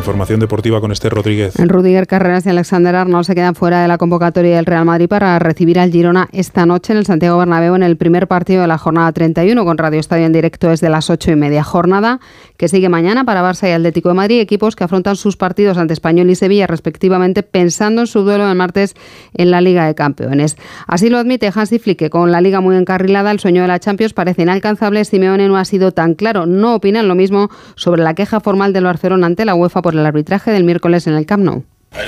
información deportiva con Esther Rodríguez. Rudiger Carreras y Alexander Arnold se quedan fuera de la convocatoria del Real Madrid para recibir al Girona esta noche en el Santiago Bernabéu en el primer partido de la jornada 31 con Radio Estadio en directo desde las 8:30. Jornada que sigue mañana para Barça y Atlético de Madrid, equipos que afrontan sus partidos ante Español y Sevilla respectivamente, pensando en su duelo del martes en la Liga de Campeones. Así lo admite Hansi Flick, que con la Liga muy encarrilada, el sueño de la Champions parece inalcanzable. Simeone no ha sido tan claro. No opinan lo mismo sobre la queja formal del Barcelona ante la UEFA por el arbitraje del miércoles en el Camp Nou.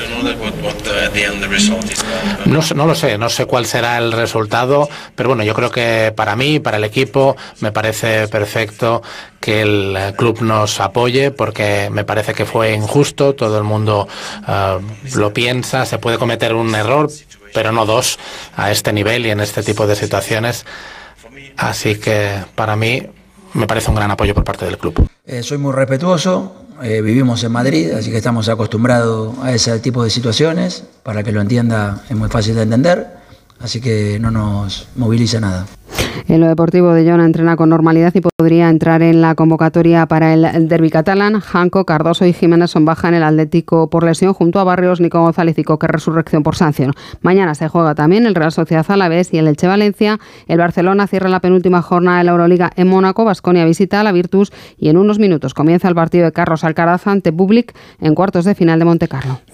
No lo sé, no sé cuál será el resultado, pero bueno, yo creo que para mí, para el equipo, me parece perfecto que el club nos apoye, porque me parece que fue injusto, todo el mundo lo piensa, se puede cometer un error, pero no dos, a este nivel y en este tipo de situaciones, así que para mí me parece un gran apoyo por parte del club. Soy muy respetuoso. Vivimos en Madrid, así que estamos acostumbrados a ese tipo de situaciones. Para que lo entienda es muy fácil de entender, así que no nos moviliza nada. En lo deportivo, De Jong entrena con normalidad y podría entrar en la convocatoria para el derbi catalán. Janko, Cardoso y Jiménez son baja en el Atlético por lesión, junto a Barrios, Nico González y Coque resurrección por sanción. Mañana se juega también el Real Sociedad Alavés y el Elche Valencia. El Barcelona cierra la penúltima jornada de la Euroliga en Mónaco. Baskonia visita a la Virtus y en unos minutos comienza el partido de Carlos Alcaraz ante Bublik en cuartos de final de Montecarlo.